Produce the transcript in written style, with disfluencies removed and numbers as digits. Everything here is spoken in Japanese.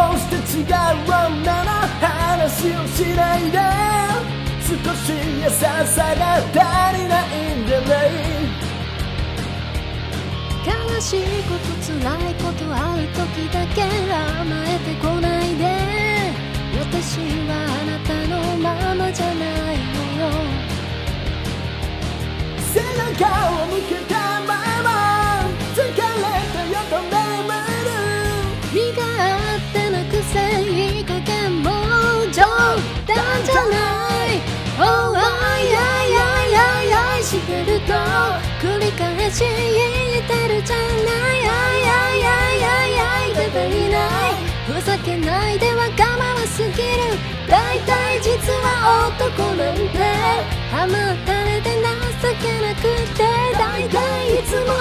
うして違うなら話をしないで、少し優しさが足りないんじゃない。 悲しいこと辛いことある時だけ甘えてこないで、私はあなたのままじゃないのよ。 背中を向けたまま疲れたよと眠る。 身があってなくせいい加減もう冗談じゃない。Oh ay ay ay ay ay してると繰り返し言ってるじゃない。ay ay ay ay ay 出ていない。ふざけないでわがまますぎる。だいたい実は男なんて甘ったれで情けなくて、だいたいいつも